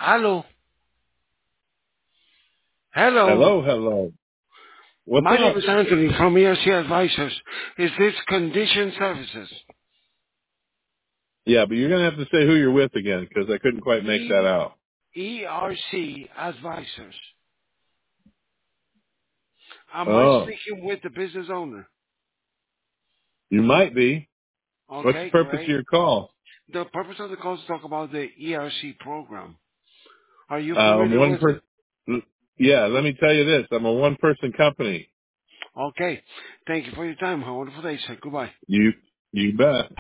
Hello. Hello. Hello, hello. What's My name up? is Anthony from ERC Advisors. Is this Condition Services? Yeah, but you're going to have to say who you're with again because I couldn't quite make that out. ERC Advisors. Am I Oh, speaking with the business owner? you might be. What's the Okay, purpose of great. your call? The purpose of the call is to talk about the ERC program. Are you I'm familiar one with it? person. Yeah, let me tell you this. I'm a one-person company. Okay. Thank you for your time. Have a wonderful day, sir. Goodbye. You bet.